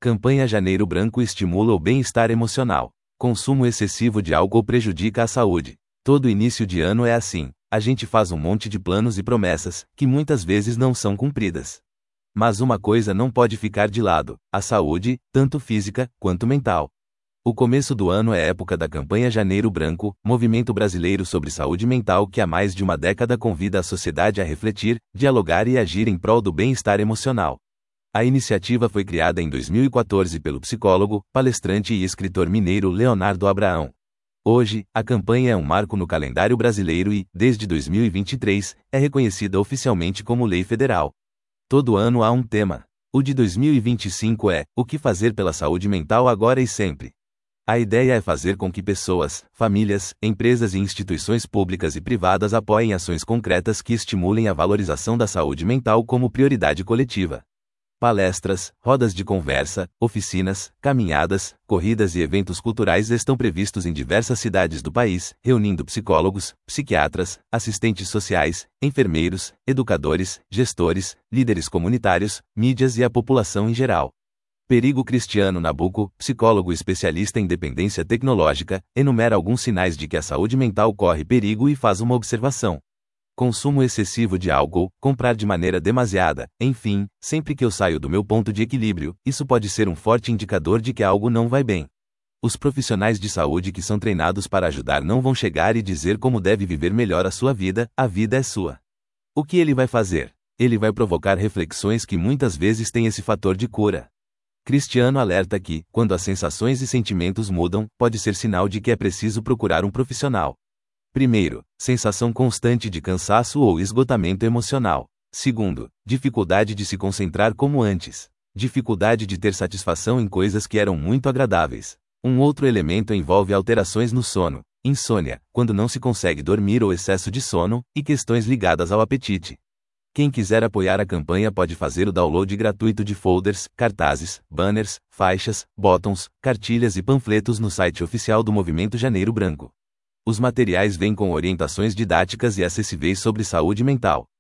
Campanha Janeiro Branco estimula o bem-estar emocional. Consumo excessivo de álcool prejudica a saúde. Todo início de ano é assim. A gente faz um monte de planos e promessas, que muitas vezes não são cumpridas. Mas uma coisa não pode ficar de lado: a saúde, tanto física quanto mental. O começo do ano é época da Campanha Janeiro Branco, movimento brasileiro sobre saúde mental que há mais de uma década convida a sociedade a refletir, dialogar e agir em prol do bem-estar emocional. A iniciativa foi criada em 2014 pelo psicólogo, palestrante e escritor mineiro Leonardo Abraão. Hoje, a campanha é um marco no calendário brasileiro e, desde 2023, é reconhecida oficialmente como lei federal. Todo ano há um tema. O de 2025 é: o que fazer pela saúde mental agora e sempre. A ideia é fazer com que pessoas, famílias, empresas e instituições públicas e privadas apoiem ações concretas que estimulem a valorização da saúde mental como prioridade coletiva. Palestras, rodas de conversa, oficinas, caminhadas, corridas e eventos culturais estão previstos em diversas cidades do país, reunindo psicólogos, psiquiatras, assistentes sociais, enfermeiros, educadores, gestores, líderes comunitários, mídias e a população em geral. Perigo Cristiano Nabuco, psicólogo especialista em dependência tecnológica, enumera alguns sinais de que a saúde mental corre perigo e faz uma observação. Consumo excessivo de álcool, comprar de maneira demasiada, enfim, sempre que eu saio do meu ponto de equilíbrio, isso pode ser um forte indicador de que algo não vai bem. Os profissionais de saúde que são treinados para ajudar não vão chegar e dizer como deve viver melhor a vida é sua. O que ele vai fazer? Ele vai provocar reflexões que muitas vezes têm esse fator de cura. Cristiano alerta que, quando as sensações e sentimentos mudam, pode ser sinal de que é preciso procurar um profissional. Primeiro, sensação constante de cansaço ou esgotamento emocional. Segundo, dificuldade de se concentrar como antes. Dificuldade de ter satisfação em coisas que eram muito agradáveis. Um outro elemento envolve alterações no sono, insônia, quando não se consegue dormir ou excesso de sono, e questões ligadas ao apetite. Quem quiser apoiar a campanha pode fazer o download gratuito de folders, cartazes, banners, faixas, botões, cartilhas e panfletos no site oficial do Movimento Janeiro Branco. Os materiais vêm com orientações didáticas e acessíveis sobre saúde mental.